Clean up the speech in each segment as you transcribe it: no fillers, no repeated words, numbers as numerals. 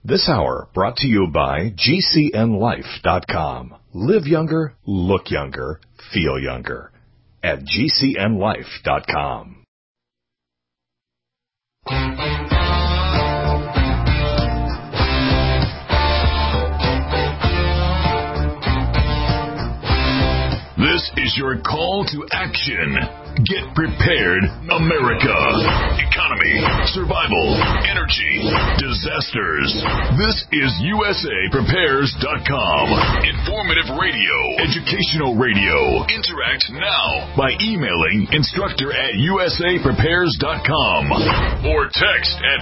This hour brought to you by GCNLife.com. Live younger, look younger, feel younger. At GCNLife.com. This is your call to action. Get prepared, America. Economy, survival, energy, disasters. This is USAPrepares.com. Informative radio, educational radio. Interact now by emailing instructor@USAPrepares.com or text at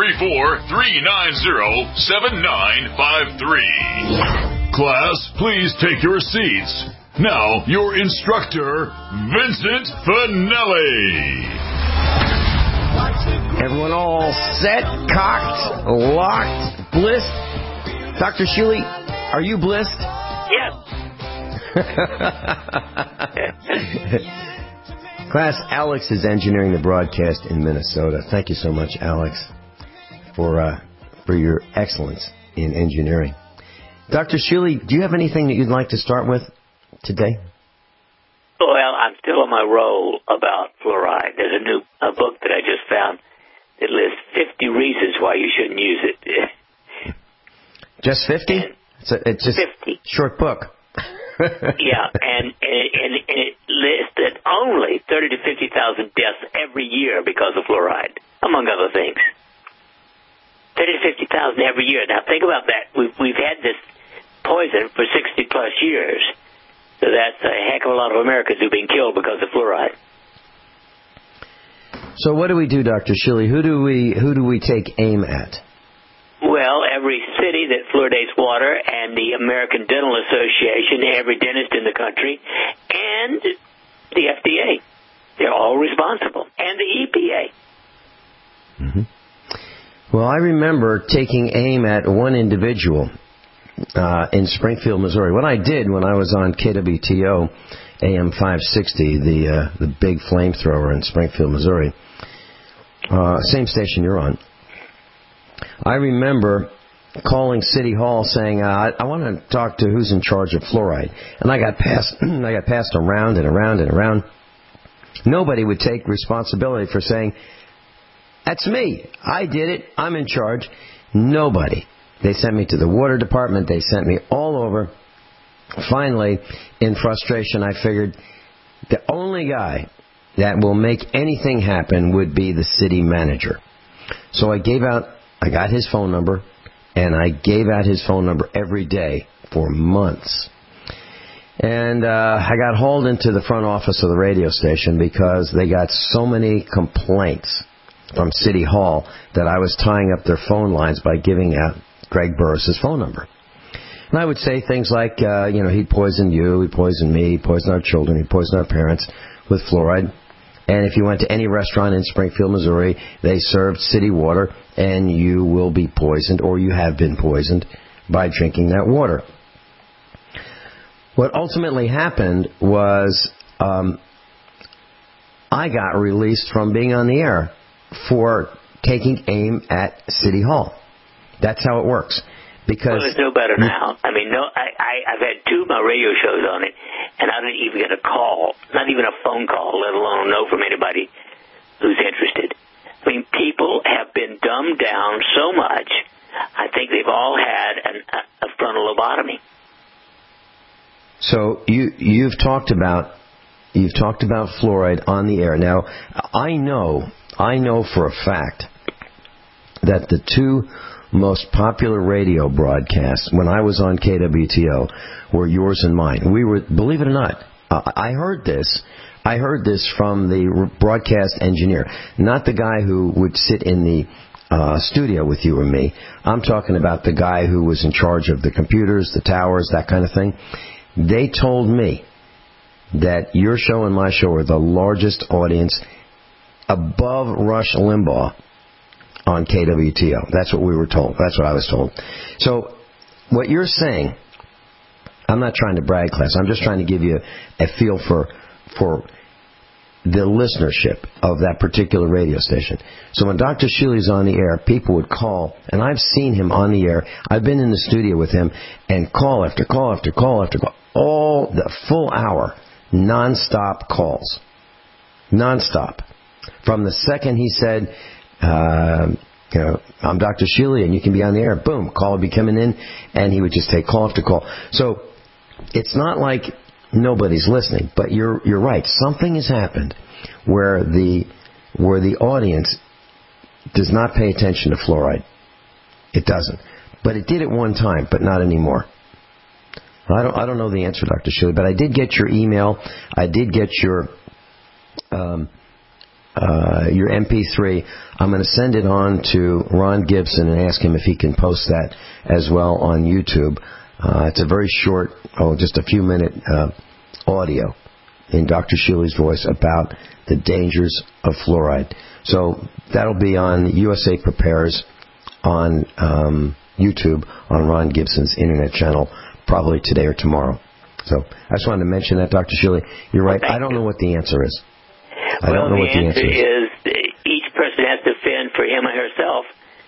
434-390-7953. Class, please take your seats. Now, your instructor, Vincent Finelli. Everyone all set, cocked, locked, blissed? Dr. Shuley, are you blissed? Yes. Class, Alex is engineering the broadcast in Minnesota. Thank you so much, Alex, for your excellence in engineering. Dr. Shuley, do you have anything that you'd like to start with today? Well, I'm still on my roll about fluoride. There's a book that I just found that lists 50 reasons why you shouldn't use it. Just 50? It's just 50. Short book. Yeah, and it lists that only 30 to 50,000 deaths every year because of fluoride, among other things. 30 to 50,000 every year. Now, think about that. We've had this poison for 60-plus years. So that's a heck of a lot of Americans who've been killed because of fluoride. So what do we do, Dr. Shuley? Who do we take aim at? Well, every city that fluoridates water and the American Dental Association, every dentist in the country, and the FDA. They're all responsible. And the EPA. Mm-hmm. Well, I remember taking aim at one individual in Springfield, Missouri. What I did when I was on KWTO AM 560, the big flamethrower in Springfield, Missouri, same station you're on, I remember calling City Hall saying, I want to talk to who's in charge of fluoride. And I got passed around and around and around. Nobody would take responsibility for saying, that's me. I did it. I'm in charge. Nobody. They sent me to the water department. They sent me all over. Finally, in frustration, I figured the only guy that will make anything happen would be the city manager. So I got his phone number, and I gave out his phone number every day for months. And I got hauled into the front office of the radio station because they got so many complaints from City Hall that I was tying up their phone lines by giving out Greg Burris' phone number. And I would say things like, he poisoned you, he poisoned me, he poisoned our children, he poisoned our parents with fluoride. And if you went to any restaurant in Springfield, Missouri, they served city water, and you will be poisoned, or you have been poisoned, by drinking that water. What ultimately happened was I got released from being on the air for taking aim at City Hall. That's how it works. Because it's no better now. I mean, I've had 2 of my radio shows on it, and I didn't even get a call, not even a phone call, let alone know from anybody who's interested. I mean, people have been dumbed down so much, I think they've all had a frontal lobotomy. So you've talked about fluoride on the air. Now, I know for a fact that the 2 most popular radio broadcasts when I was on KWTO were yours and mine. We were, believe it or not, I heard this from the broadcast engineer, not the guy who would sit in the studio with you and me. I'm talking about the guy who was in charge of the computers, the towers, that kind of thing. They told me that your show and my show are the largest audience above Rush Limbaugh on KWTO. That's what we were told. That's what I was told. So what you're saying, I'm not trying to brag, class. I'm just trying to give you a feel for the listenership of that particular radio station. So when Dr. Shealy's on the air, people would call, and I've seen him on the air. I've been in the studio with him, and call after call after call after call, all the full hour, non-stop calls. Non-stop. From the second he said, I'm Dr. Shealy, and you can be on the air, boom, call would be coming in, and he would just take call after call. So it's not like nobody's listening, but you're right. Something has happened where the audience does not pay attention to fluoride. It doesn't. But it did at one time, but not anymore. I don't know the answer, Dr. Shealy, but I did get your email. I did get your MP3. I'm going to send it on to Ron Gibson and ask him if he can post that as well on YouTube. It's a very short, just a few minute audio in Dr. Shealy's voice about the dangers of fluoride. So that'll be on USA Prepares on YouTube on Ron Gibson's internet channel probably today or tomorrow. So I just wanted to mention that, Dr. Shealy. You're right. I don't know what the answer is. I don't know what the answer is. Each person has to fend for him or herself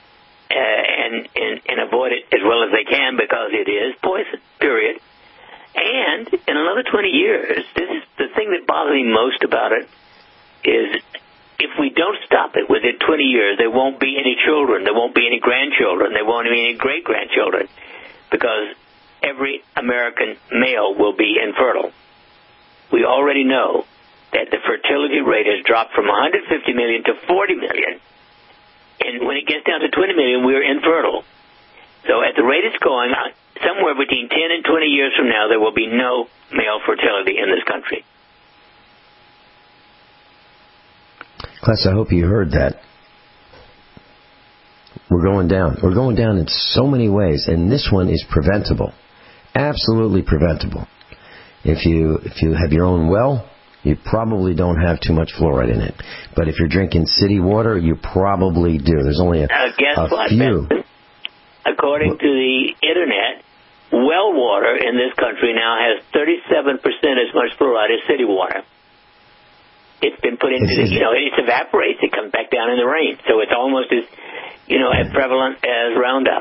and avoid it as well as they can, because it is poison, period. And in another 20 years, this is the thing that bothers me most about it, is if we don't stop it within 20 years, there won't be any children, there won't be any grandchildren, there won't be any great-grandchildren, because every American male will be infertile. We already know that the fertility rate has dropped from 150 million to 40 million. And when it gets down to 20 million, we're infertile. So at the rate it's going, somewhere between 10 and 20 years from now, there will be no male fertility in this country. Class, I hope you heard that. We're going down. We're going down in so many ways, and this one is preventable. Absolutely preventable. If you have your own well, you probably don't have too much fluoride in it. But if you're drinking city water, you probably do. There's only a few. According to the Internet, well water in this country now has 37% as much fluoride as city water. It's been put into it evaporates. It comes back down in the rain. So it's almost as, as prevalent as Roundup.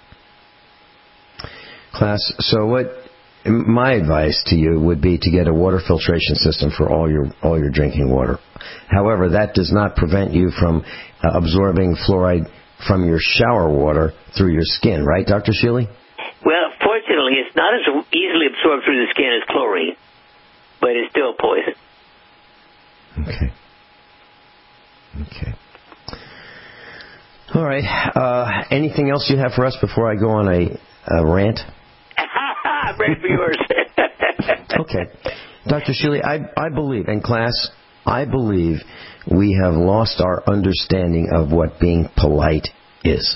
Class, so my advice to you would be to get a water filtration system for all your drinking water. However, that does not prevent you from absorbing fluoride from your shower water through your skin, right, Dr. Shealy? Well, fortunately, it's not as easily absorbed through the skin as chlorine, but it's still poison. Okay. All right. Anything else you have for us before I go on a rant? I'm ready for yours. Okay. Dr. Shealy, I believe, in class, I believe we have lost our understanding of what being polite is.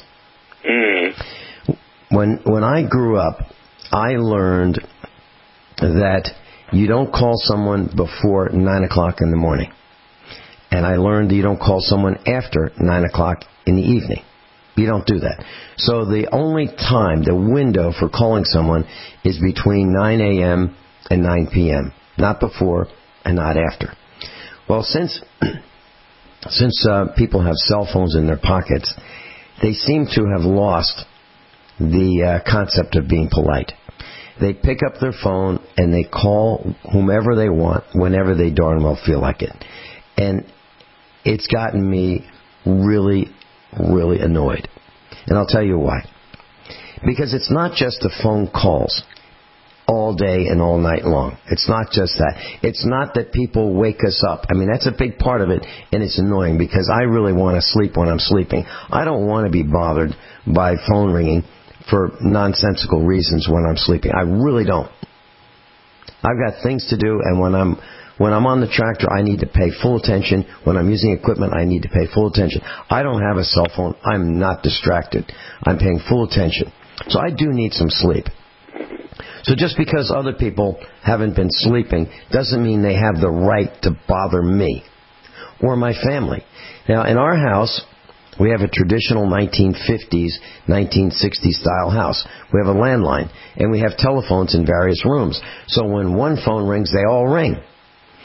When I grew up, I learned that you don't call someone before 9 o'clock in the morning. And I learned that you don't call someone after 9 o'clock in the evening. You don't do that. So the only time, the window for calling someone is between 9 a.m. and 9 p.m. Not before and not after. Well, since people have cell phones in their pockets, they seem to have lost the concept of being polite. They pick up their phone and they call whomever they want, whenever they darn well feel like it. And it's gotten me really, really annoyed. And I'll tell you why. Because it's not just the phone calls all day and all night long. It's not just that. It's not that people wake us up. I mean, that's a big part of it, and it's annoying because I really want to sleep when I'm sleeping. I don't want to be bothered by phone ringing for nonsensical reasons when I'm sleeping. I really don't. I've got things to do, and when I'm on the tractor, I need to pay full attention. When I'm using equipment, I need to pay full attention. I don't have a cell phone. I'm not distracted. I'm paying full attention. So I do need some sleep. So just because other people haven't been sleeping doesn't mean they have the right to bother me or my family. Now, in our house, we have a traditional 1950s, 1960s style house. We have a landline, and we have telephones in various rooms. So when one phone rings, they all ring.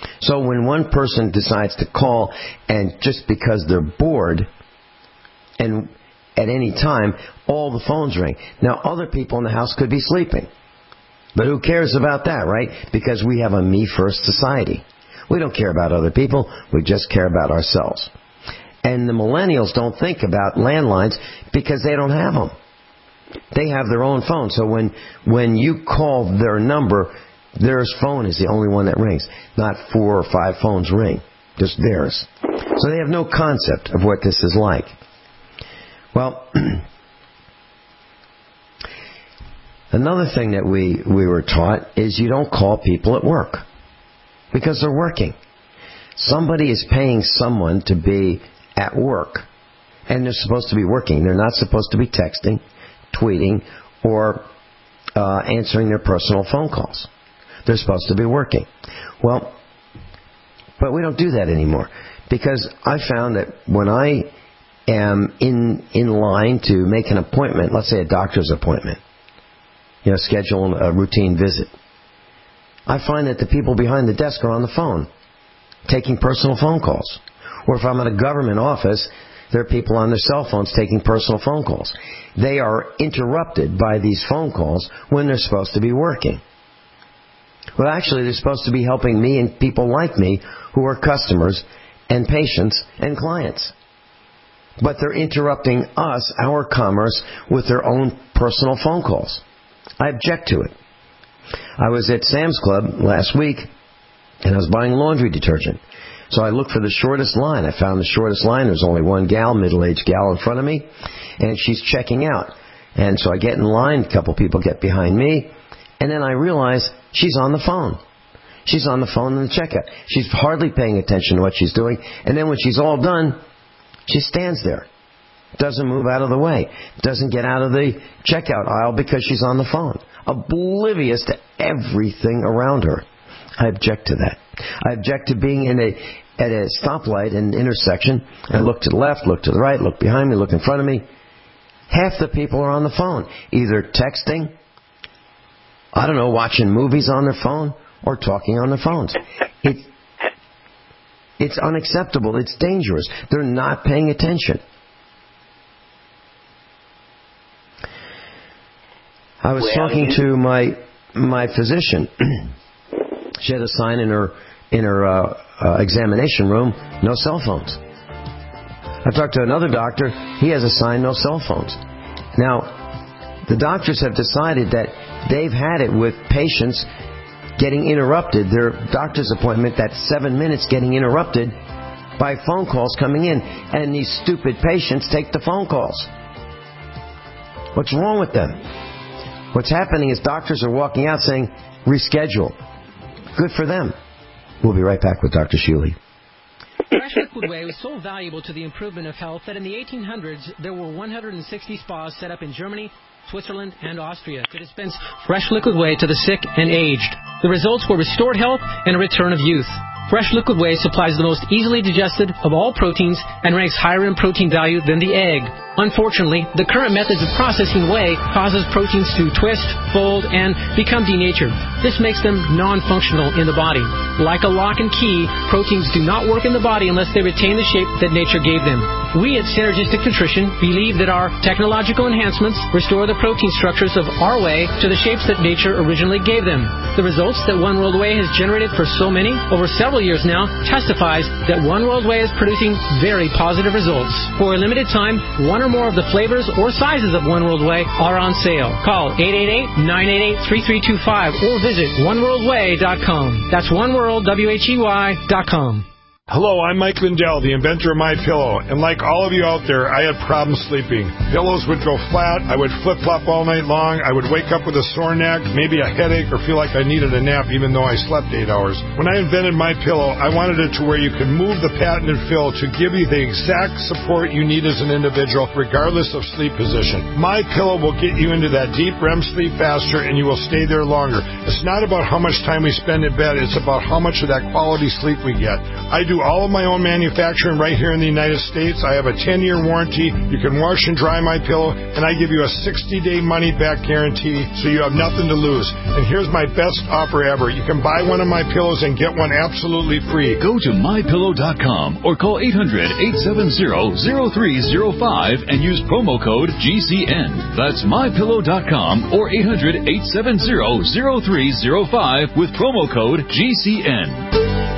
So when one person decides to call and just because they're bored and at any time, all the phones ring. Now, other people in the house could be sleeping. But who cares about that, right? Because we have a me-first society. We don't care about other people. We just care about ourselves. And the millennials don't think about landlines because they don't have them. They have their own phone. So when you call their number, their phone is the only one that rings. Not 4 or 5 phones ring. Just theirs. So they have no concept of what this is like. Well, another thing that we were taught is you don't call people at work because they're working. Somebody is paying someone to be at work, and they're supposed to be working. They're not supposed to be texting, tweeting, or answering their personal phone calls. They're supposed to be working. Well, but we don't do that anymore because I found that when I am in line to make an appointment, let's say a doctor's appointment, schedule a routine visit, I find that the people behind the desk are on the phone, taking personal phone calls. Or if I'm at a government office, there are people on their cell phones taking personal phone calls. They are interrupted by these phone calls when they're supposed to be working. Well, actually, they're supposed to be helping me and people like me who are customers and patients and clients. But they're interrupting us, our commerce, with their own personal phone calls. I object to it. I was at Sam's Club last week, and I was buying laundry detergent. So I looked for the shortest line. I found the shortest line. There's only one gal, middle-aged gal in front of me, and she's checking out. And so I get in line, a couple people get behind me, and then I realize she's on the phone. She's on the phone in the checkout. She's hardly paying attention to what she's doing, and then when she's all done, she stands there, doesn't move out of the way, doesn't get out of the checkout aisle because she's on the phone, oblivious to everything around her. I object to that. I object to being at a stoplight in an intersection and look to the left, look to the right, look behind me, look in front of me. Half the people are on the phone, either texting, watching movies on their phone, or talking on their phones. It's unacceptable. It's dangerous. They're not paying attention. I was talking to my physician. She had a sign in her examination room, no cell phones. I talked to another doctor. He has a sign, no cell phones. Now, the doctors have decided that they've had it with patients getting interrupted, their doctor's appointment, that 7 minutes getting interrupted by phone calls coming in. And these stupid patients take the phone calls. What's wrong with them? What's happening is doctors are walking out saying, reschedule. Good for them. We'll be right back with Dr. Shealy. Fresh Liquid Whey was so valuable to the improvement of health that in the 1800s there were 160 spas set up in Germany, Switzerland, and Austria to dispense fresh liquid whey to the sick and aged. The results were restored health and a return of youth. Fresh Liquid Whey supplies the most easily digested of all proteins and ranks higher in protein value than the egg. Unfortunately, the current methods of processing whey causes proteins to twist, fold, and become denatured. This makes them non-functional in the body. Like a lock and key, proteins do not work in the body unless they retain the shape that nature gave them. We at Synergistic Nutrition believe that our technological enhancements restore the protein structures of our whey to the shapes that nature originally gave them. The results that One World Whey has generated for so many, over several years now, testifies that One World Whey is producing very positive results. For a limited time, one or more of the flavors or sizes of One World Whey are on sale. Call 888-988-3325 or visit oneworldwhey.com. That's oneworldwhey.com. Hello, I'm Mike Lindell, the inventor of MyPillow, and like all of you out there, I had problems sleeping. Pillows would go flat, I would flip-flop all night long, I would wake up with a sore neck, maybe a headache, or feel like I needed a nap even though I slept 8 hours. When I invented MyPillow, I wanted it to where you can move the patented fill to give you the exact support you need as an individual, regardless of sleep position. MyPillow will get you into that deep REM sleep faster, and you will stay there longer. It's not about how much time we spend in bed, it's about how much of that quality sleep we get. I do do all of my own manufacturing right here in the United States. I have a 10-year warranty. You can wash and dry my pillow, and I give you a 60-day money-back guarantee, so you have nothing to lose. And here's my best offer ever. You can buy one of my pillows and get one absolutely free. Go to MyPillow.com or call 800-870-0305 and use promo code GCN. That's MyPillow.com or 800-870-0305 with promo code GCN.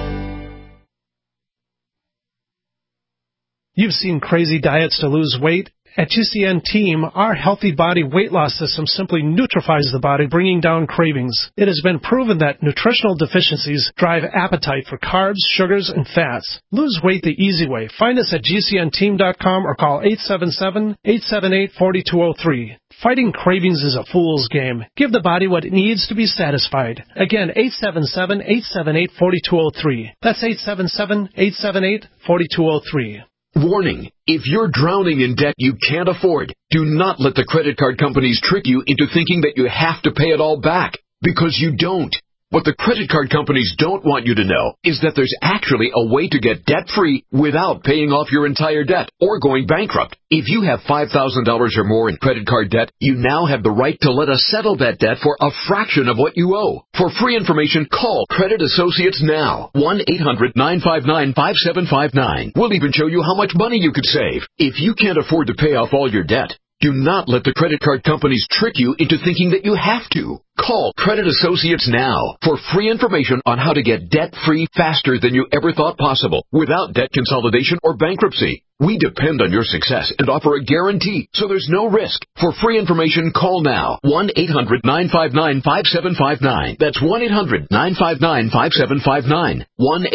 You've seen crazy diets to lose weight. At GCN Team, our healthy body weight loss system simply neutralizes the body, bringing down cravings. It has been proven that nutritional deficiencies drive appetite for carbs, sugars, and fats. Lose weight the easy way. Find us at GCNteam.com or call 877-878-4203. Fighting cravings is a fool's game. Give the body what it needs to be satisfied. Again, 877-878-4203. That's 877-878-4203. Warning, if you're drowning in debt you can't afford, do not let the credit card companies trick you into thinking that you have to pay it all back, because you don't. What the credit card companies don't want you to know is that there's actually a way to get debt-free without paying off your entire debt or going bankrupt. If you have $5,000 or more in credit card debt, you now have the right to let us settle that debt for a fraction of what you owe. For free information, call Credit Associates now. 1-800-959-5759. We'll even show you how much money you could save. If you can't afford to pay off all your debt, do not let the credit card companies trick you into thinking that you have to. Call Credit Associates now for free information on how to get debt-free faster than you ever thought possible without debt consolidation or bankruptcy. We depend on your success and offer a guarantee, so there's no risk. For free information, call now. 1-800-959-5759. That's 1-800-959-5759.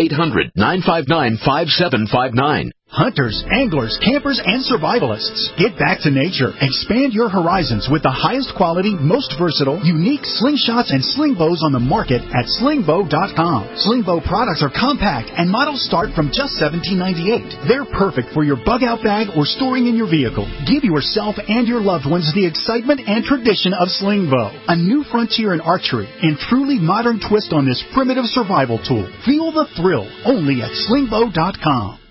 1-800-959-5759. Hunters, anglers, campers, and survivalists. Get back to nature. Expand your horizons with the highest quality, most versatile, unique slingshots and sling bows on the market at slingbow.com. Slingbow products are compact and models start from just $17.98. They're perfect for your bug out bag or storing in your vehicle. Give yourself and your loved ones the excitement and tradition of Slingbow, a new frontier in archery and truly modern twist on this primitive survival tool. Feel the thrill only at slingbow.com.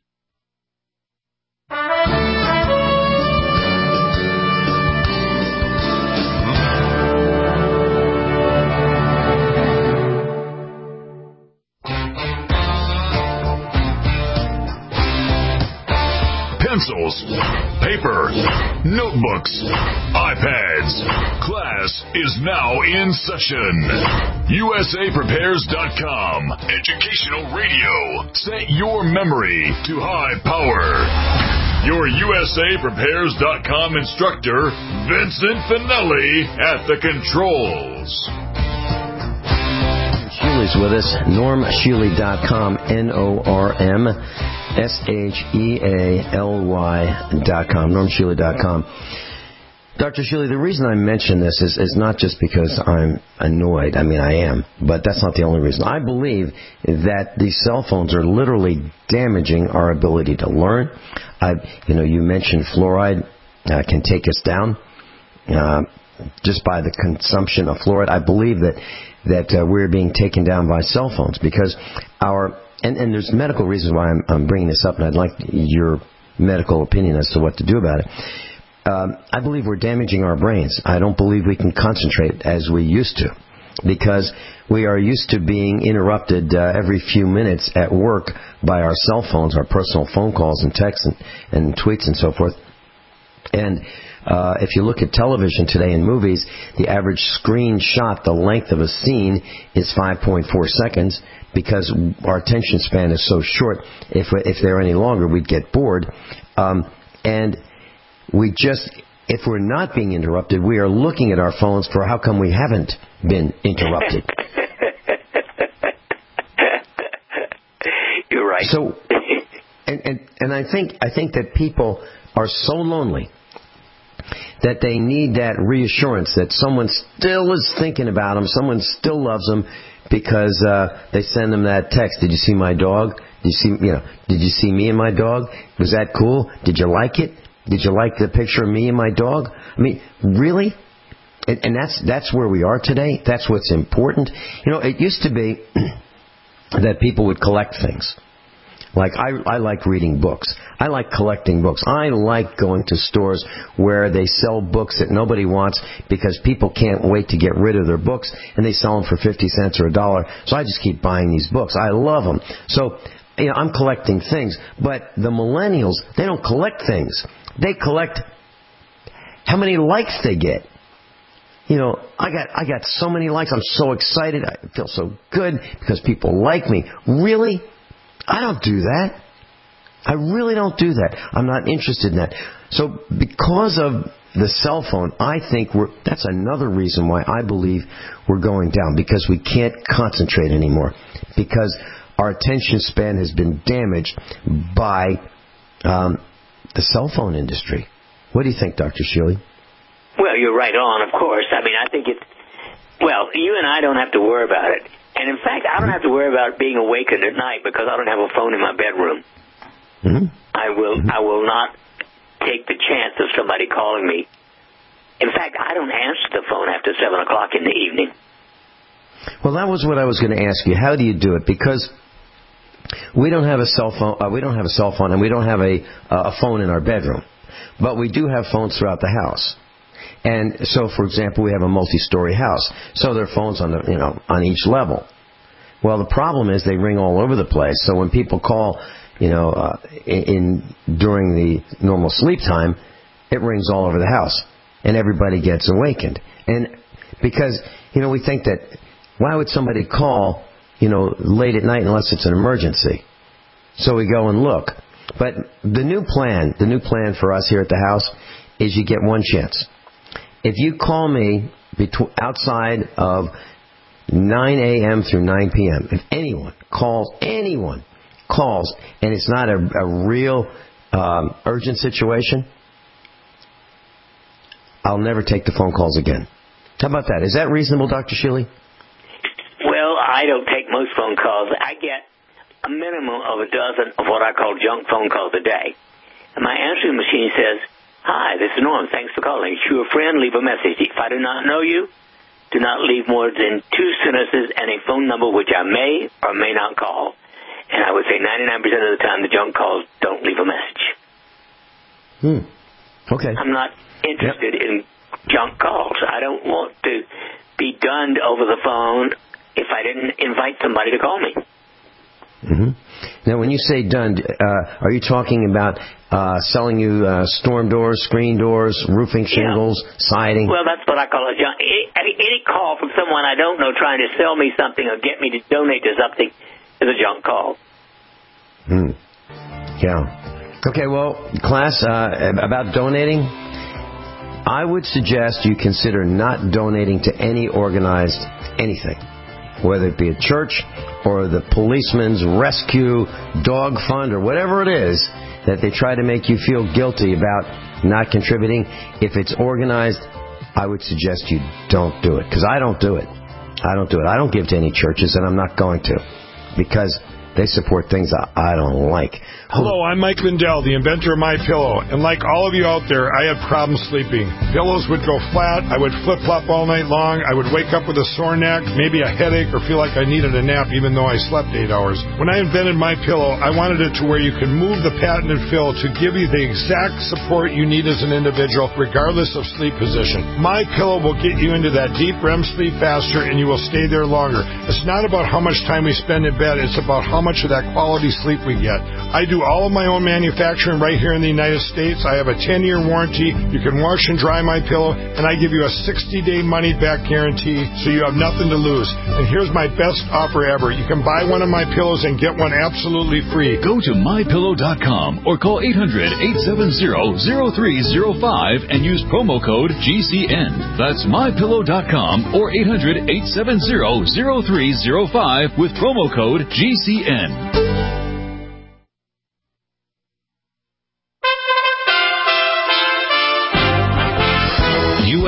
Pencils, paper, notebooks, iPads. Class is now in session. USAPrepares.com. Educational radio. Set your memory to high power. Your USAPrepares.com instructor, Vincent Finelli, at the controls. Sheely's with us. NormSheely.com. NormSheely.com. NormSheely.com. Dr. Sheely, the reason I mention this is not just because I'm annoyed. I mean, I am, but that's not the only reason. I believe that these cell phones are literally damaging our ability to learn. You mentioned fluoride can take us down just by the consumption of fluoride. I believe that we're being taken down by cell phones because and there's medical reasons why I'm bringing this up, and I'd like your medical opinion as to what to do about it. I believe we're damaging our brains. I don't believe we can concentrate as we used to because we are used to being interrupted every few minutes at work by our cell phones, our personal phone calls and texts and tweets and so forth. And if you look at television today in movies, the average screen shot, the length of a scene is 5.4 seconds because our attention span is so short. If they're any longer, we'd get bored. And if we're not being interrupted, we are looking at our phones for how come we haven't been interrupted. You're right. So, and I think that people are so lonely that they need that reassurance that someone still is thinking about them, someone still loves them, because they send them that text. Did you see my dog? Did you see me and my dog? Was that cool? Did you like it? Did you like the picture of me and my dog? I mean, really? And that's where we are today. That's what's important. It used to be that people would collect things. Like, I like reading books. I like collecting books. I like going to stores where they sell books that nobody wants because people can't wait to get rid of their books, and they sell them for 50 cents or $1. So I just keep buying these books. I love them. So, I'm collecting things. But the millennials, they don't collect things. They collect how many likes they get. I got so many likes. I'm so excited. I feel so good because people like me. Really? I don't do that. I really don't do that. I'm not interested in that. So because of the cell phone, I think that's another reason why I believe we're going down, because we can't concentrate anymore, because our attention span has been damaged by the cell phone industry. What do you think, Dr. Shealy? Well, you're right on, of course. I mean, I think you and I don't have to worry about it. And, in fact, I don't have to worry about being awakened at night because I don't have a phone in my bedroom. Mm-hmm. I will not take the chance of somebody calling me. In fact, I don't answer the phone after 7 o'clock in the evening. Well, that was what I was going to ask you. How do you do it? Because we don't have a cell phone. And we don't have a phone in our bedroom, but we do have phones throughout the house. And so, for example, we have a multi-story house, so there are phones on each level. Well, the problem is they ring all over the place. So when people call, during the normal sleep time, it rings all over the house, and everybody gets awakened. And because we think that why would somebody call late at night unless it's an emergency? So we go and look. But the new plan for us here at the house is you get one chance. If you call me outside of 9 a.m. through 9 p.m., if anyone calls, and it's not a real urgent situation, I'll never take the phone calls again. How about that? Is that reasonable, Dr. Shealy? Well, I don't take most phone calls. I get a minimum of a dozen of what I call junk phone calls a day. And my answering machine says, "Hi, this is Norm. Thanks for calling. If you're a friend, leave a message. If I do not know you, do not leave more than 2 sentences and a phone number which I may or may not call." And I would say 99% of the time the junk calls don't leave a message. Okay. I'm not interested in junk calls. I don't want to be dunned over the phone if I didn't invite somebody to call me. Mm-hmm. Now, when you say done, are you talking about selling you storm doors, screen doors, roofing shingles, siding? Well, that's what I call a junk. Any call from someone I don't know trying to sell me something or get me to donate to something is a junk call. Yeah. Okay, well, class, about donating, I would suggest you consider not donating to any organized anything, whether it be a church or the policeman's rescue dog fund or whatever it is that they try to make you feel guilty about not contributing. If it's organized, I would suggest you don't do it, because I don't do it. I don't give to any churches, and I'm not going to, because they support things I don't like. Hello, I'm Mike Lindell, the inventor of MyPillow, and like all of you out there, I had problems sleeping. Pillows would go flat, I would flip-flop all night long, I would wake up with a sore neck, maybe a headache, or feel like I needed a nap even though I slept 8 hours. When I invented MyPillow, I wanted it to where you could move the patented fill to give you the exact support you need as an individual, regardless of sleep position. MyPillow will get you into that deep REM sleep faster, and you will stay there longer. It's not about how much time we spend in bed, it's about how much of that quality sleep we get. I do all of my own manufacturing right here in the United States. I have a 10-year warranty. You can wash and dry MyPillow, and I give you a 60-day money-back guarantee, so you have nothing to lose. And here's my best offer ever. You can buy one of my pillows and get one absolutely free. Go to MyPillow.com or call 800-870-0305 and use promo code GCN. That's MyPillow.com or 800-870-0305 with promo code GCN.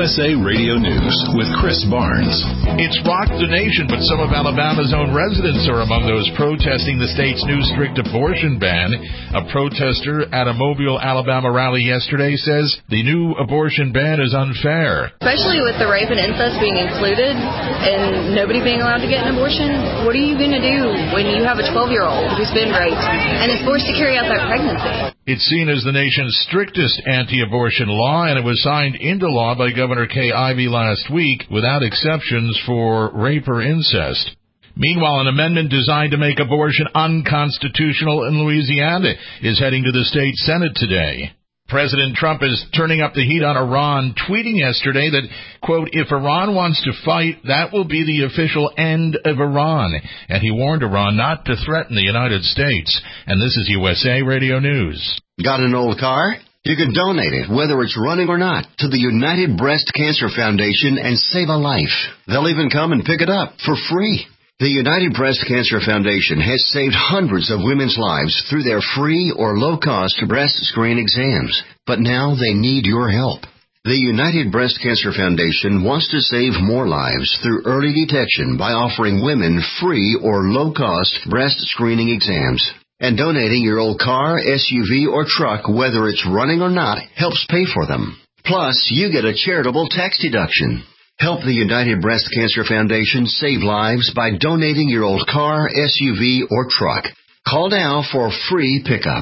USA Radio News with Chris Barnes. It's rocked the nation, but some of Alabama's own residents are among those protesting the state's new strict abortion ban. A protester at a Mobile, Alabama rally yesterday says the new abortion ban is unfair. Especially with the rape and incest being included and nobody being allowed to get an abortion, what are you going to do when you have a 12-year-old who's been raped and is forced to carry out that pregnancy? It's seen as the nation's strictest anti-abortion law, and it was signed into law by Governor Kay Ivey last week without exceptions for rape or incest. Meanwhile, an amendment designed to make abortion unconstitutional in Louisiana is heading to the state Senate today. President Trump is turning up the heat on Iran, tweeting yesterday that, quote, if Iran wants to fight, that will be the official end of Iran. And he warned Iran not to threaten the United States. And this is USA Radio News. Got an old car? You can donate it, whether it's running or not, to the United Breast Cancer Foundation and save a life. They'll even come and pick it up for free. The United Breast Cancer Foundation has saved hundreds of women's lives through their free or low-cost breast screen exams. But now they need your help. The United Breast Cancer Foundation wants to save more lives through early detection by offering women free or low-cost breast screening exams. And donating your old car, SUV, or truck, whether it's running or not, helps pay for them. Plus, you get a charitable tax deduction. Help the United Breast Cancer Foundation save lives by donating your old car, SUV, or truck. Call now for free pickup.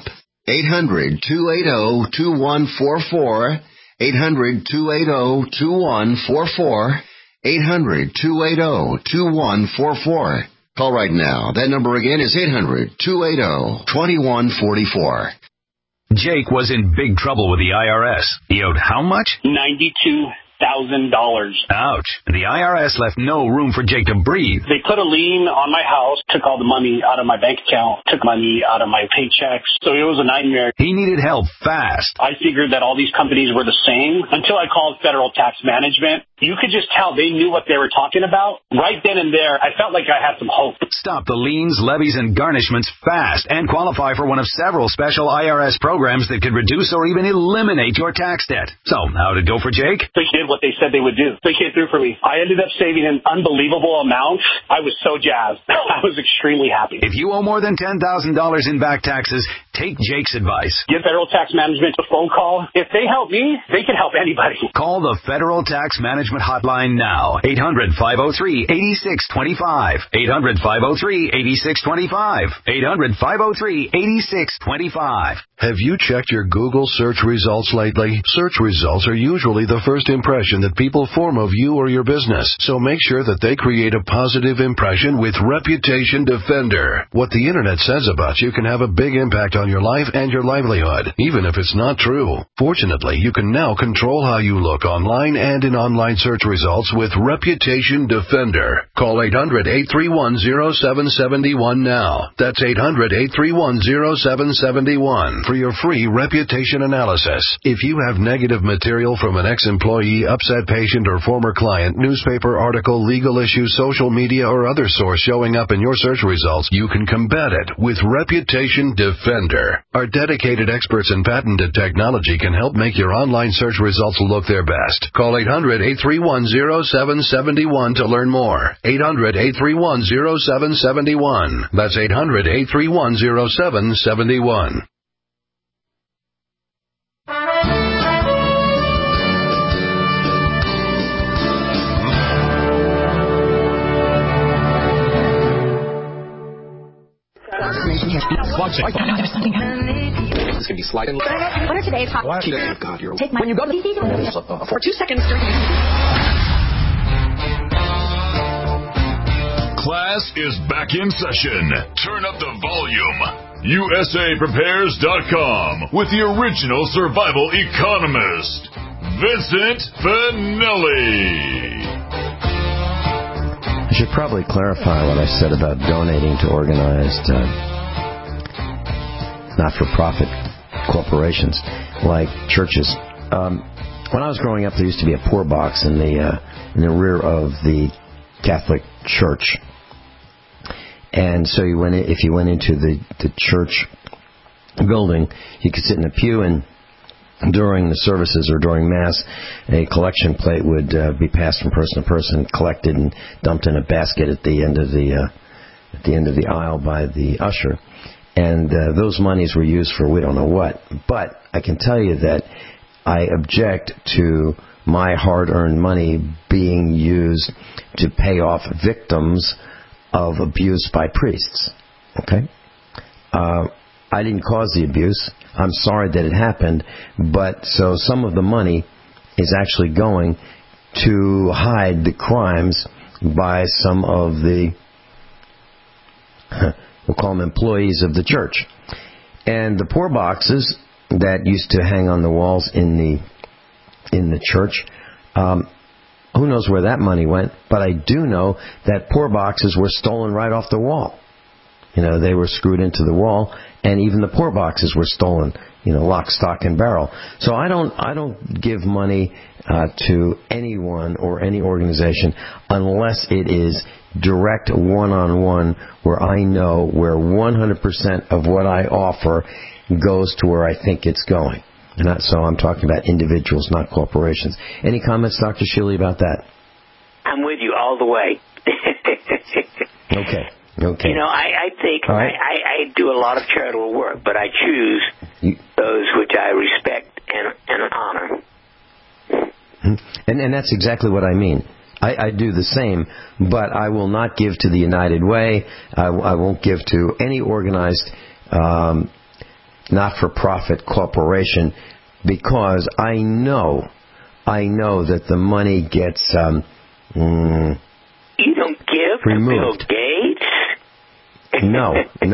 800-280-2144. 800-280-2144. 800-280-2144. Call right now. That number again is 800-280-2144. Jake was in big trouble with the IRS. He owed how much? $92,000. Ouch. The IRS left no room for Jake to breathe. They put a lien on my house, took all the money out of my bank account, took money out of my paychecks. So it was a nightmare. He needed help fast. I figured that all these companies were the same until I called Federal Tax Management. You could just tell they knew what they were talking about. Right then and there, I felt like I had some hope. Stop the liens, levies, and garnishments fast and qualify for one of several special IRS programs that could reduce or even eliminate your tax debt. So, how'd it go for Jake? They did what they said they would do. They came through for me. I ended up saving an unbelievable amount. I was so jazzed. I was extremely happy. If you owe more than $10,000 in back taxes, take Jake's advice. Give Federal Tax Management a phone call. If they help me, they can help anybody. Call the Federal Tax Management Hotline now. 800-503-8625. 800-503-8625. 800-503-8625. Have you checked your Google search results lately? Search results are usually the first impression that people form of you or your business. So make sure that they create a positive impression with Reputation Defender. What the internet says about you can have a big impact on your life and your livelihood, even if it's not true. Fortunately, you can now control how you look online and in online search results with Reputation Defender. Call 800-831-0771 now. That's 800-831-0771 for your free reputation analysis. If you have negative material from an ex-employee, upset patient, or former client, newspaper article, legal issue, social media, or other source showing up in your search results, you can combat it with Reputation Defender. Our dedicated experts in patented technology can help make your online search results look their best. Call 800-831-0771 to learn more. 800-831-0771. That's 800-831-0771. It's going to be sliding. What are today's hot? God, you're take my, when you go to the for 2 seconds. Class is back in session. Turn up the volume. USAPrepares.com with the original survival economist, Vincent Finelli. I should probably clarify what I said about donating to organized not-for-profit corporations like churches. When I was growing up, there used to be a poor box in the rear of the Catholic Church, and so if you went into the church building, you could sit in a pew, and during the services or during Mass, a collection plate would be passed from person to person, collected and dumped in a basket at the end of the aisle by the usher. And those monies were used for we don't know what. But I can tell you that I object to my hard-earned money being used to pay off victims of abuse by priests. Okay? I didn't cause the abuse. I'm sorry that it happened, but so some of the money is actually going to hide the crimes by some of the, we'll call them employees of the church. And the poor boxes that used to hang on the walls in the church, who knows where that money went, but I do know that poor boxes were stolen right off the wall. They were screwed into the wall, and even the poor boxes were stolen, lock, stock, and barrel. So I don't give money to anyone or any organization unless it is direct one-on-one where I know where 100% of what I offer goes to where I think it's going. So I'm talking about individuals, not corporations. Any comments, Dr. Shealy, about that? I'm with you all the way. Okay. I think right. I do a lot of charitable work, but I choose those which I respect and honor. And that's exactly what I mean. I do the same, but I will not give to the United Way. I won't give to any organized not-for-profit corporation because I know that the money gets you don't give removed. To Bill Gates? No. The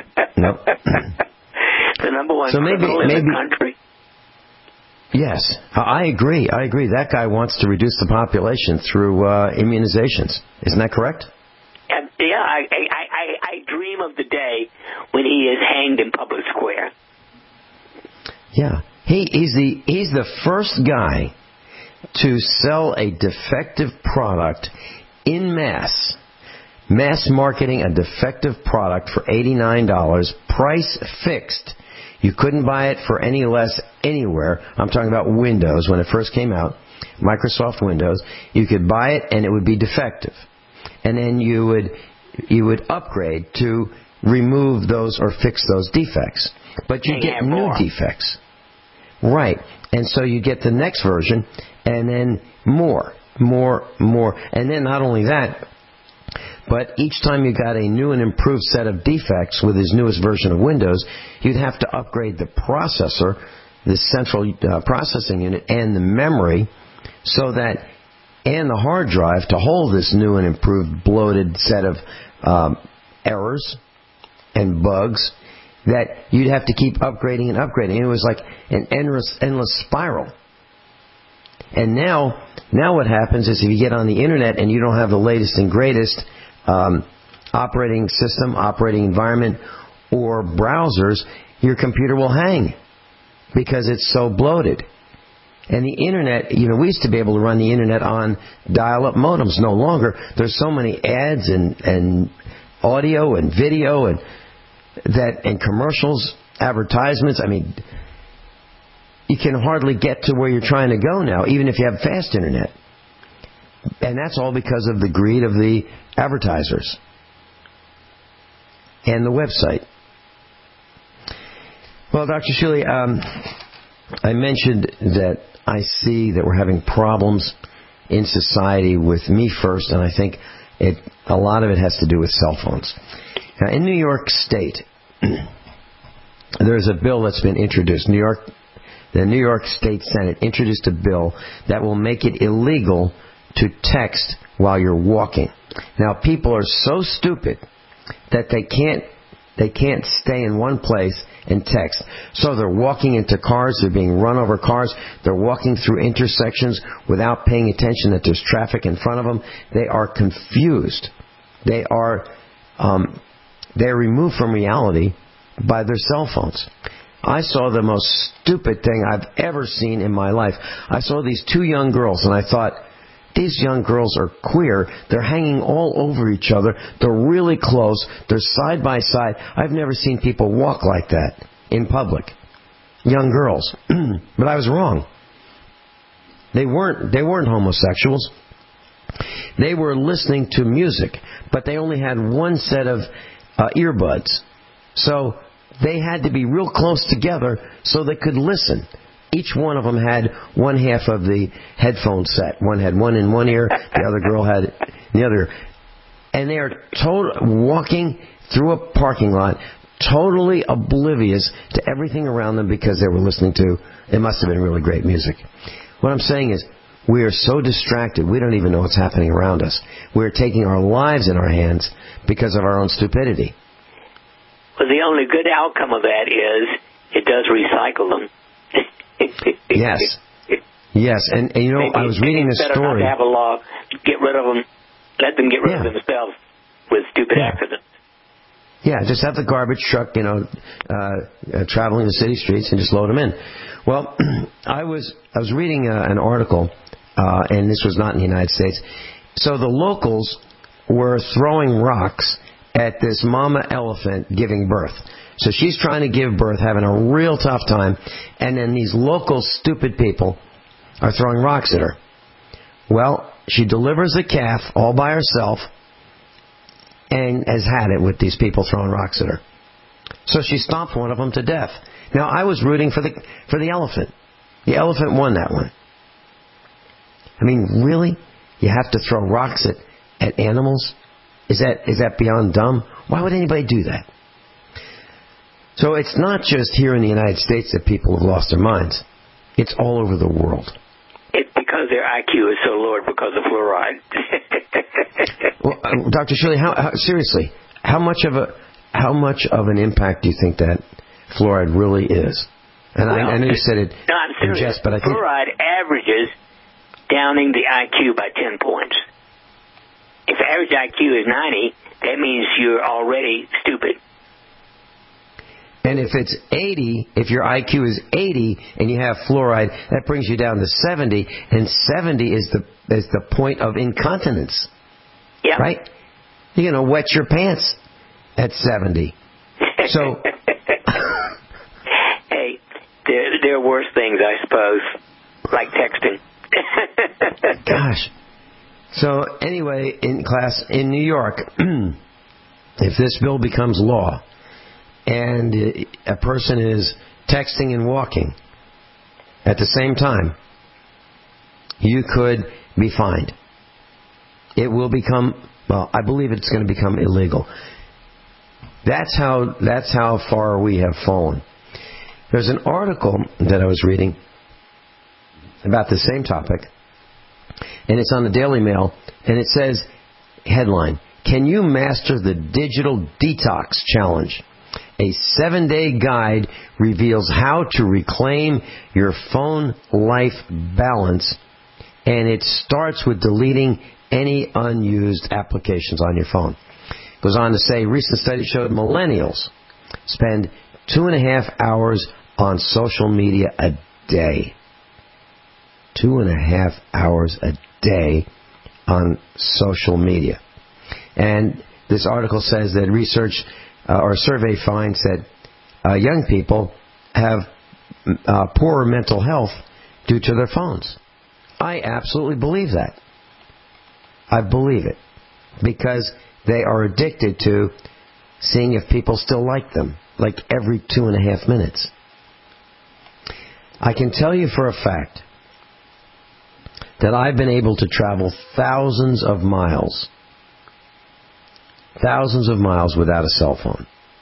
number one criminal in the country? Yes, I agree. That guy wants to reduce the population through immunizations. Isn't that correct? Yeah, I dream of the day when he is hanged in public square. Yeah, he's the first guy to sell a defective product in mass marketing a defective product for $89, price fixed. You couldn't buy it for any less anywhere. I'm talking about Windows when it first came out, Microsoft Windows. You could buy it and it would be defective. And then you would upgrade to remove those or fix those defects. But you get new defects. Right. And so you get the next version and then more. And then not only that, but each time you got a new and improved set of defects with his newest version of Windows, you'd have to upgrade the processor, the central processing unit, and the memory, and the hard drive to hold this new and improved bloated set of errors and bugs that you'd have to keep upgrading and upgrading. It was like an endless spiral. And now what happens is if you get on the internet and you don't have the latest and greatest operating system, operating environment, or browsers, your computer will hang because it's so bloated. And the internet, we used to be able to run the internet on dial-up modems. No longer. There's so many ads and audio and video and commercials, advertisements. I mean, you can hardly get to where you're trying to go now, even if you have fast internet. And that's all because of the greed of the advertisers and the website. Well, Dr. Shealy, I mentioned that I see that we're having problems in society with me first, and I think a lot of it has to do with cell phones. Now, in New York State, there's a bill that's been introduced. The New York State Senate introduced a bill that will make it illegal to text while you're walking. Now, people are so stupid that they can't stay in one place and text. So they're walking into cars, they're being run over cars, they're walking through intersections without paying attention that there's traffic in front of them. They are confused. They're removed from reality by their cell phones. I saw the most stupid thing I've ever seen in my life. I saw these two young girls, and I thought, these young girls are queer. They're hanging all over each other. They're really close. They're side by side. I've never seen people walk like that in public. young girls. But I was wrong. They weren't homosexuals. They were listening to music, but they only had one set of earbuds. So they had to be real close together so they could listen. Each one of them had one half of the headphone set. One had one in one ear, the other girl had the other. And they are walking through a parking lot, totally oblivious to everything around them because they were listening to, it must have been really great music. What I'm saying is, we are so distracted, we don't even know what's happening around us. We're taking our lives in our hands because of our own stupidity. Well, the only good outcome of that is it does recycle them. Yes. Yes, and you know, I was reading this story. Not to have a law, get rid of them, let them get rid of themselves with stupid accidents. Yeah, just have the garbage truck, traveling the city streets and just load them in. Well, I was reading an article, and this was not in the United States. So the locals were throwing rocks at this mama elephant giving birth. So she's trying to give birth, having a real tough time, and then these local stupid people are throwing rocks at her. Well, she delivers a calf all by herself and has had it with these people throwing rocks at her. So she stomped one of them to death. Now, I was rooting for the elephant. The elephant won that one. I mean, really? You have to throw rocks at animals? Is that beyond dumb? Why would anybody do that? So it's not just here in the United States that people have lost their minds. It's all over the world. It's because their IQ is so lowered because of fluoride. Well, Dr. Shirley, seriously, how much of an impact do you think that fluoride really is? And I know you said it in jest, but I think fluoride averages downing the IQ by 10 points. If average IQ is 90, that means you're already stupid. And if it's 80, if your IQ is 80 and you have fluoride, that brings you down to 70, and 70 is the point of incontinence. Yeah. Right? You're going to wet your pants at 70. So hey, there are worse things, I suppose, like texting. Gosh. So anyway, in class in New York, if this bill becomes law, and a person is texting and walking at the same time, you could be fined. It will become, well, I believe it's going to become illegal. That's how far we have fallen. There's an article that I was reading about the same topic, and it's on the Daily Mail, and it says, headline, "Can you master the digital detox challenge? A 7-day guide reveals how to reclaim your phone life balance," and it starts with deleting any unused applications on your phone. It goes on to say, recent study showed millennials spend 2.5 hours on social media a day. 2.5 hours a day on social media. And this article says that research or survey finds that young people have poorer mental health due to their phones. I absolutely believe that. I believe it. Because they are addicted to seeing if people still like them, like every 2.5 minutes. I can tell you for a fact that I've been able to travel thousands of miles without a cell phone.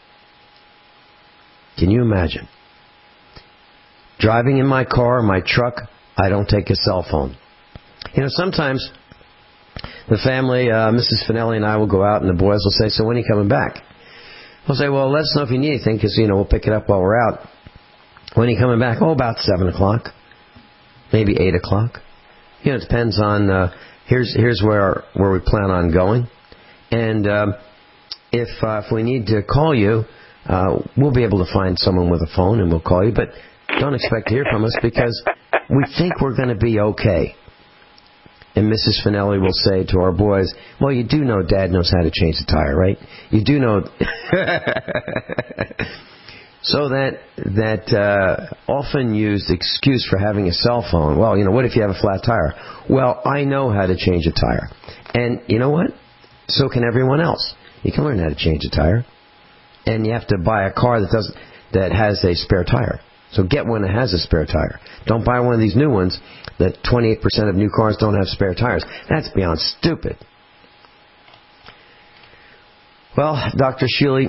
Can you imagine? Driving in my car, my truck, I don't take a cell phone. You know, sometimes the family, Mrs. Finelli and I will go out and the boys will say, "So when are you coming back?" We'll say, "Well, let us know if you need anything because, we'll pick it up while we're out." "When are you coming back?" "Oh, about 7 o'clock. Maybe 8 o'clock. It depends on, here's where we plan on going. And if we need to call you, we'll be able to find someone with a phone and we'll call you. But don't expect to hear from us because we think we're going to be okay." And Mrs. Finelli will say to our boys, "Well, you do know Dad knows how to change the tire, right? You do know." So that often used excuse for having a cell phone. Well, what if you have a flat tire? Well, I know how to change a tire. And you know what? So can everyone else. You can learn how to change a tire. And you have to buy a car that has a spare tire. So get one that has a spare tire. Don't buy one of these new ones that 28% of new cars don't have spare tires. That's beyond stupid. Well, Dr. Shealy,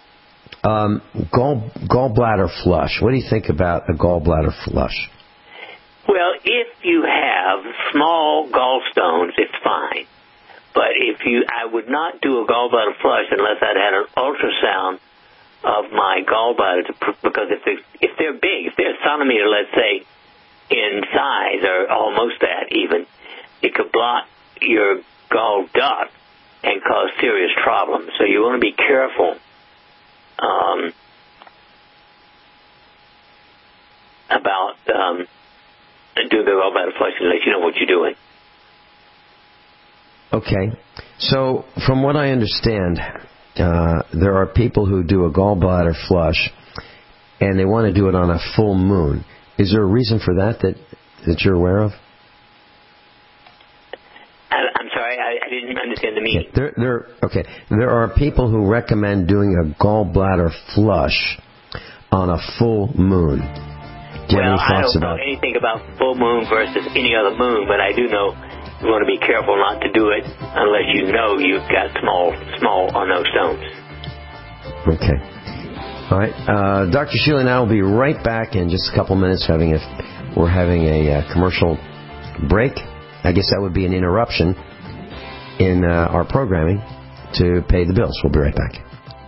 gallbladder flush. What do you think about a gallbladder flush? Well, if you have small gallstones, it's fine. But I would not do a gallbladder flush unless I'd had an ultrasound of my gallbladder, because if they're big, if they're a centimeter, let's say, in size, or almost that even, it could block your gall duct and cause serious problems. So you want to be careful about doing the gallbladder flush unless you know what you're doing. Okay. So from what I understand, there are people who do a gallbladder flush, and they want to do it on a full moon. Is there a reason for that you're aware of? I'm sorry, I didn't understand the meaning. There are people who recommend doing a gallbladder flush on a full moon. Do you have any thoughts I don't know anything about full moon versus any other moon, but I do know you want to be careful not to do it unless you know you've got small on those stones. Okay. All right. Dr. Shealy and I will be right back in just a couple minutes. We're having a commercial break. I guess that would be an interruption in our programming to pay the bills. We'll be right back.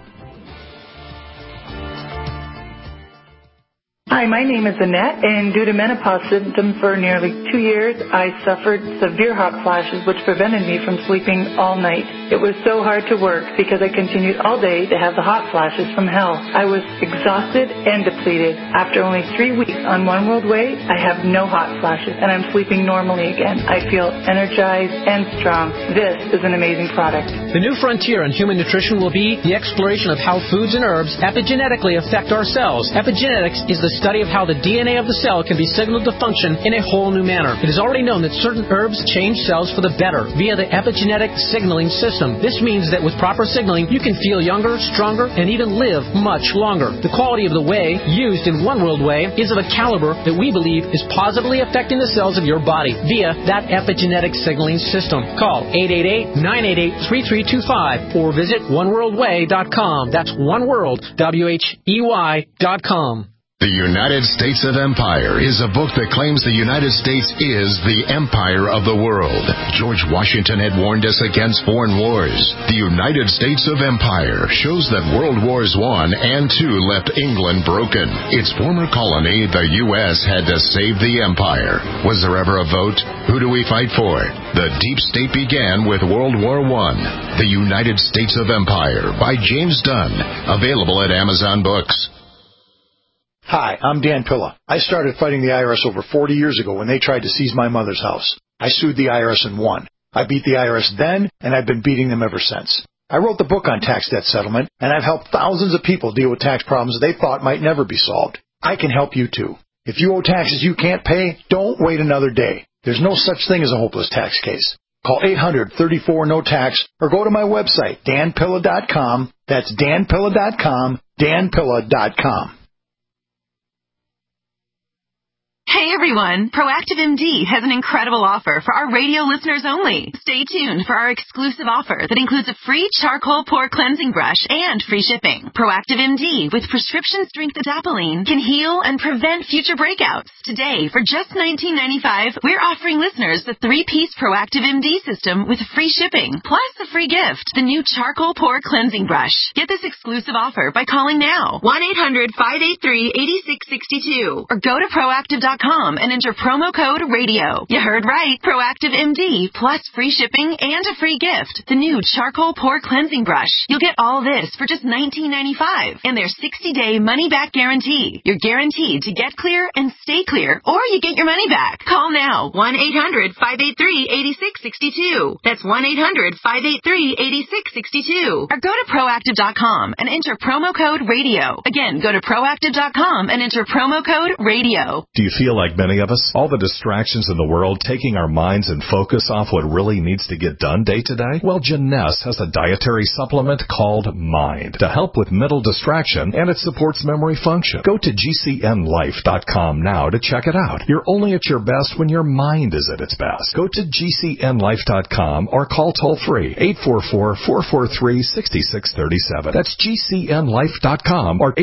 Hi, my name is Annette, and due to menopause symptoms for nearly 2 years, I suffered severe hot flashes which prevented me from sleeping all night. It was so hard to work because I continued all day to have the hot flashes from hell. I was exhausted and depleted. After only 3 weeks on One World Way, I have no hot flashes, and I'm sleeping normally again. I feel energized and strong. This is an amazing product. The new frontier in human nutrition will be the exploration of how foods and herbs epigenetically affect our cells. Epigenetics is the study of how the DNA of the cell can be signaled to function in a whole new manner. It is already known that certain herbs change cells for the better via the epigenetic signaling system. This means that with proper signaling, you can feel younger, stronger, and even live much longer. The quality of the whey used in One World Whey is of a caliber that we believe is positively affecting the cells of your body via that epigenetic signaling system. Call 888-988-3325 or visit oneworldway.com. That's oneworld, WHEY.com. The United States of Empire is a book that claims the United States is the empire of the world. George Washington had warned us against foreign wars. The United States of Empire shows that World Wars I and II left England broken. Its former colony, the U.S., had to save the empire. Was there ever a vote? Who do we fight for? The deep state began with World War I. The United States of Empire by James Dunn. Available at Amazon Books. Hi, I'm Dan Pilla. I started fighting the IRS over 40 years ago when they tried to seize my mother's house. I sued the IRS and won. I beat the IRS then, and I've been beating them ever since. I wrote the book on tax debt settlement, and I've helped thousands of people deal with tax problems they thought might never be solved. I can help you too. If you owe taxes you can't pay, don't wait another day. There's no such thing as a hopeless tax case. Call 800-34-NO-TAX or go to my website, danpilla.com. That's danpilla.com, danpilla.com. Hey everyone, Proactive MD has an incredible offer for our radio listeners only. Stay tuned for our exclusive offer that includes a free charcoal pore cleansing brush and free shipping. Proactive MD with prescription strength adapalene can heal and prevent future breakouts. Today, for just $19.95, we're offering listeners the 3-piece Proactive MD system with free shipping, plus a free gift, the new charcoal pore cleansing brush. Get this exclusive offer by calling now, 1-800-583-8662, or go to proactive.com ProActiveMD.com and enter promo code RADIO. You heard right. Proactive MD plus free shipping and a free gift. The new charcoal pore cleansing brush. You'll get all this for just $19.95 and their 60-day money-back guarantee. You're guaranteed to get clear and stay clear, or you get your money back. Call now. 1-800-583-8662. That's 1-800-583-8662. Or go to Proactive.com and enter promo code RADIO. Again, go to Proactive.com and enter promo code RADIO. Do you feel like many of us? All the distractions in the world taking our minds and focus off what really needs to get done day to day? Well, Janess has a dietary supplement called Mind to help with mental distraction, and it supports memory function. Go to GCNlife.com now to check it out. You're only at your best when your mind is at its best. Go to GCNlife.com or call toll-free 844-443-6637. That's GCNlife.com or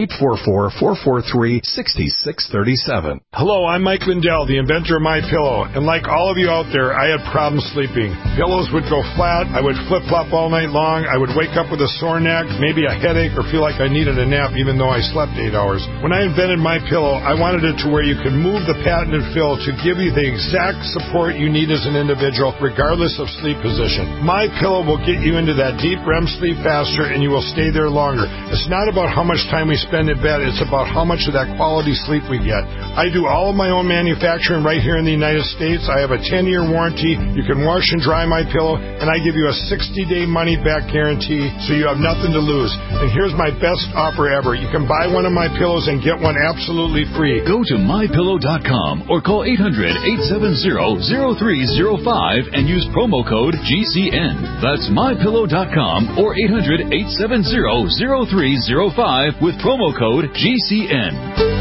844-443-6637. Hello, I'm Mike Lindell, the inventor of MyPillow, and like all of you out there, I had problems sleeping. Pillows would go flat, I would flip-flop all night long, I would wake up with a sore neck, maybe a headache, or feel like I needed a nap even though I slept 8 hours. When I invented MyPillow, I wanted it to where you could move the patented fill to give you the exact support you need as an individual, regardless of sleep position. MyPillow will get you into that deep REM sleep faster, and you will stay there longer. It's not about how much time we spend in bed, it's about how much of that quality sleep we get. I do all of my own manufacturing right here in the United States. I have a 10-year warranty. You can wash and dry MyPillow, and I give you a 60-day money-back guarantee, so you have nothing to lose. And here's my best offer ever. You can buy one of my pillows and get one absolutely free. Go to MyPillow.com or call 800-870-0305 and use promo code GCN. That's MyPillow.com or 800-870-0305 with promo code GCN.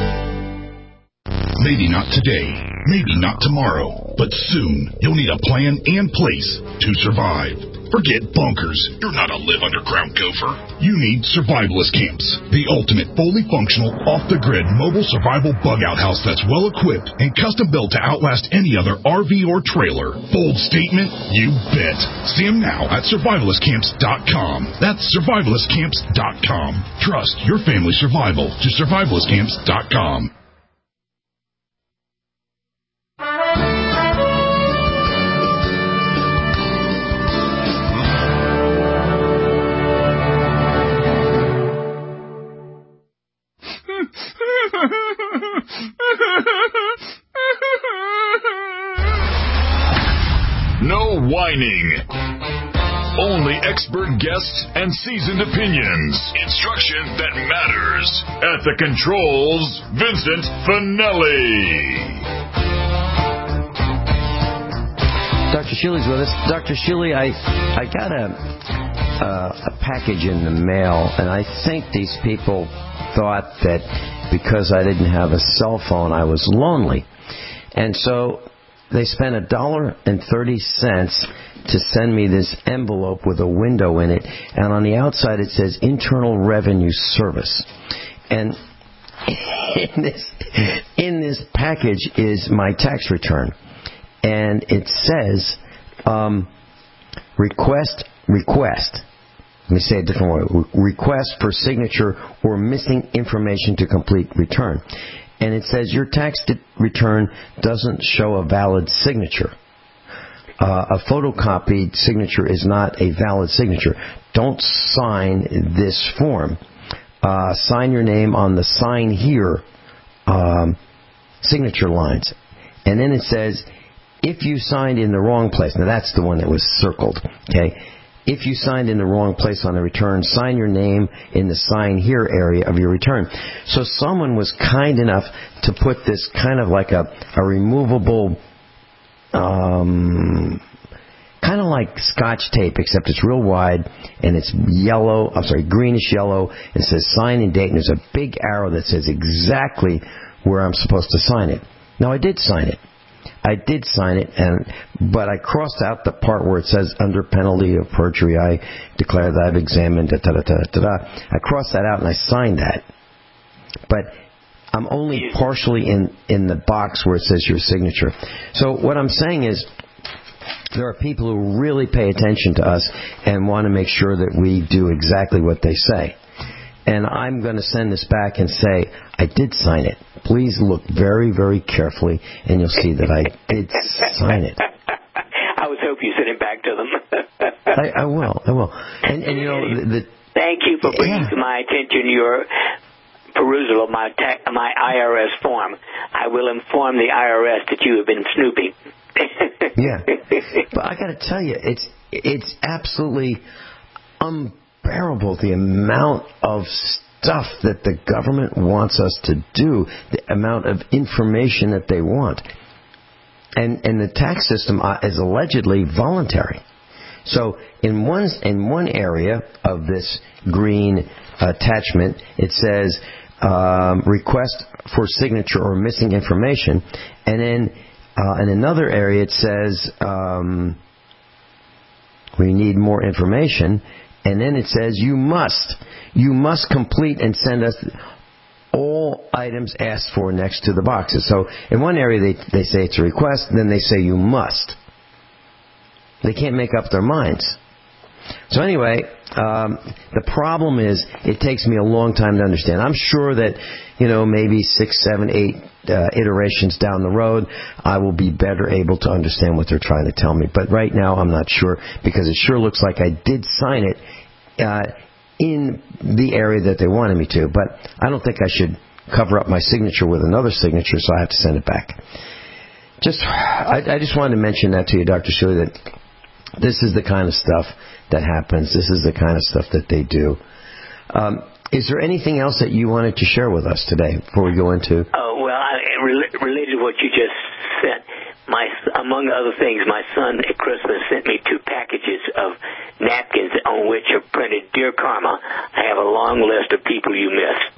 Maybe not today, maybe not tomorrow, but soon you'll need a plan and place to survive. Forget bunkers. You're not a live underground gopher. You need Survivalist Camps, the ultimate fully functional, off-the-grid mobile survival bug-out house that's well-equipped and custom-built to outlast any other RV or trailer. Bold statement? You bet. See them now at survivalistcamps.com. That's survivalistcamps.com. Trust your family's survival to survivalistcamps.com. No whining. Only expert guests and seasoned opinions. Instruction that matters. At the controls, Vincent Finelli. Dr. Shuley's with us. Dr. Shuley, I got a package in the mail, and I think these people thought that because I didn't have a cell phone, I was lonely. And so they spent $1.30 to send me this envelope with a window in it, and on the outside it says Internal Revenue Service. And in this package is my tax return, and it says request. Let me say it a different way. Request for signature or missing information to complete return. And it says your tax return doesn't show a valid signature. A photocopied signature is not a valid signature. Don't sign this form. Sign your name on the sign here signature lines. And then it says, if you signed in the wrong place, now that's the one that was circled, okay? If you signed in the wrong place on the return, sign your name in the sign here area of your return. So someone was kind enough to put this kind of like a removable, kind of like Scotch tape, except it's real wide and it's yellow, greenish yellow. It says sign and date, and there's a big arrow that says exactly where I'm supposed to sign it. Now, I did sign it. But I crossed out the part where it says under penalty of perjury, I declare that I've examined, I crossed that out and I signed that. But I'm only partially in the box where it says your signature. So what I'm saying is, there are people who really pay attention to us and want to make sure that we do exactly what they say. and I'm going to send this back and say, I did sign it. Please look very, very carefully, and you'll see that I did sign it. I was hoping you sent it back to them. I will. And you know, thank you for bringing to my attention your perusal of my IRS form. I will inform the IRS that you have been snooping. But I got to tell you, it's absolutely unbearable, the amount of stuff that the government wants us to do, the amount of information that they want. And the tax system is allegedly voluntary. So in one area of this green attachment, it says request for signature or missing information, and then in another area it says we need more information, and then it says you must complete and send us all items asked for next to the boxes. So in one area they say it's a request, and then they say you must. They can't make up their minds. So anyway, the problem is it takes me a long time to understand. I'm sure that, maybe 6, 7, 8 iterations down the road, I will be better able to understand what they're trying to tell me. But right now, I'm not sure, because it sure looks like I did sign it in the area that they wanted me to. But I don't think I should cover up my signature with another signature, so I have to send it back. I just wanted to mention that to you, Dr. Shuey, that this is the kind of stuff that happens. This is the kind of stuff that they do. Is there anything else that you wanted to share with us today before we go into? Related to what you just said, among other things, my son at Christmas sent me 2 packages of napkins on which are printed, "Dear Karma, I have a long list of people you missed."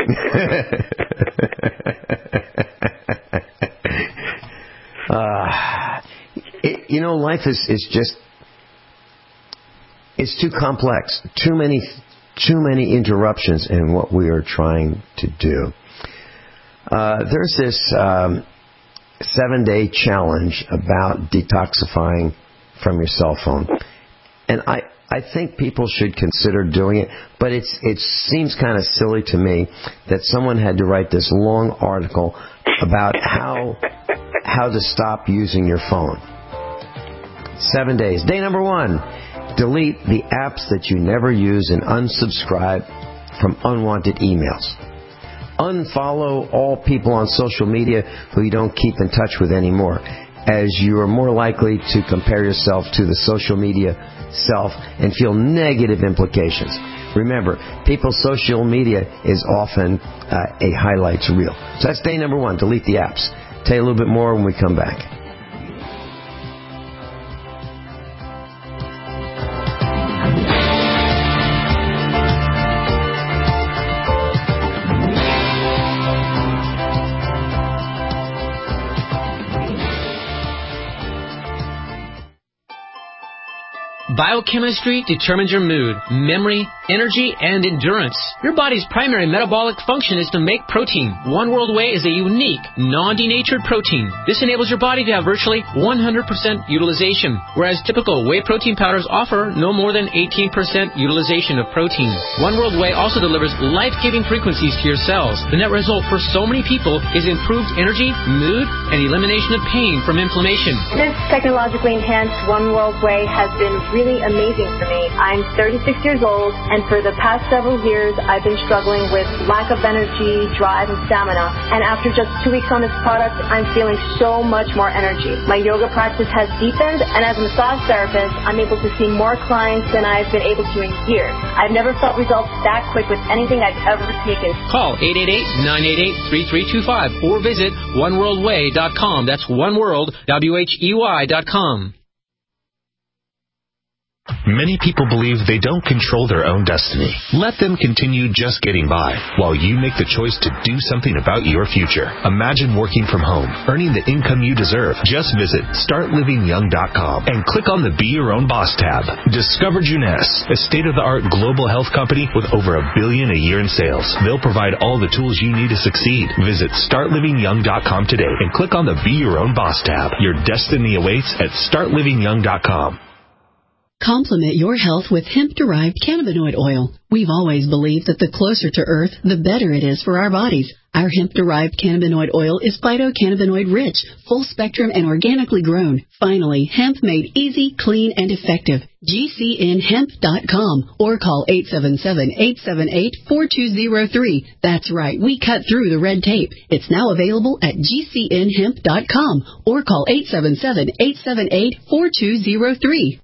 Life is just, it's too complex. Too many interruptions in what we are trying to do. There's this 7-day challenge about detoxifying from your cell phone. And I think people should consider doing it, but it seems kind of silly to me that someone had to write this long article about how to stop using your phone. 7 days. Day number 1, delete the apps that you never use and unsubscribe from unwanted emails. Unfollow all people on social media who you don't keep in touch with anymore, as you are more likely to compare yourself to the social media self and feel negative implications. Remember, people's social media is often a highlights reel. So that's day number 1, delete the apps. Tell you a little bit more when we come back. Biochemistry determines your mood, memory, energy, and endurance. Your body's primary metabolic function is to make protein. One World Whey is a unique, non-denatured protein. This enables your body to have virtually 100% utilization, whereas typical whey protein powders offer no more than 18% utilization of protein. One World Whey also delivers life-giving frequencies to your cells. The net result for so many people is improved energy, mood, and elimination of pain from inflammation. This technologically enhanced One World Whey has been really amazing for me. I'm 36 years old, and for the past several years, I've been struggling with lack of energy, drive, and stamina. And after just 2 weeks on this product, I'm feeling so much more energy. My yoga practice has deepened, and as a massage therapist, I'm able to see more clients than I've been able to in years. I've never felt results that quick with anything I've ever taken. Call 888-988-3325 or visit oneworldwhey.com. That's oneworld.com. Many people believe they don't control their own destiny. Let them continue just getting by while you make the choice to do something about your future. Imagine working from home, earning the income you deserve. Just visit StartLivingYoung.com and click on the Be Your Own Boss tab. Discover Jeunesse, a state-of-the-art global health company with over $1 billion a year in sales. They'll provide all the tools you need to succeed. Visit StartLivingYoung.com today and click on the Be Your Own Boss tab. Your destiny awaits at StartLivingYoung.com. Complement your health with hemp-derived cannabinoid oil. We've always believed that the closer to Earth, the better it is for our bodies. Our hemp-derived cannabinoid oil is phytocannabinoid rich, full-spectrum, and organically grown. Finally, hemp made easy, clean, and effective. GCNhemp.com or call 877-878-4203. That's right, we cut through the red tape. It's now available at GCNhemp.com or call 877-878-4203.